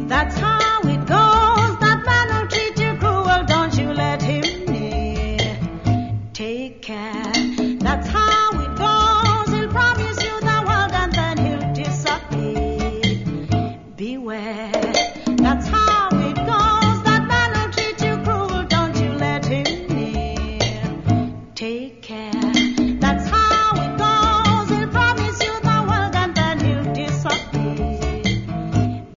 That's how it goes. That man will treat you cruel. Don't you let him near. Take care. That's how it goes. He'll promise you the world and then he'll disappear. Beware. That's how it goes. That man will treat you cruel. Don't you let him near. Take care.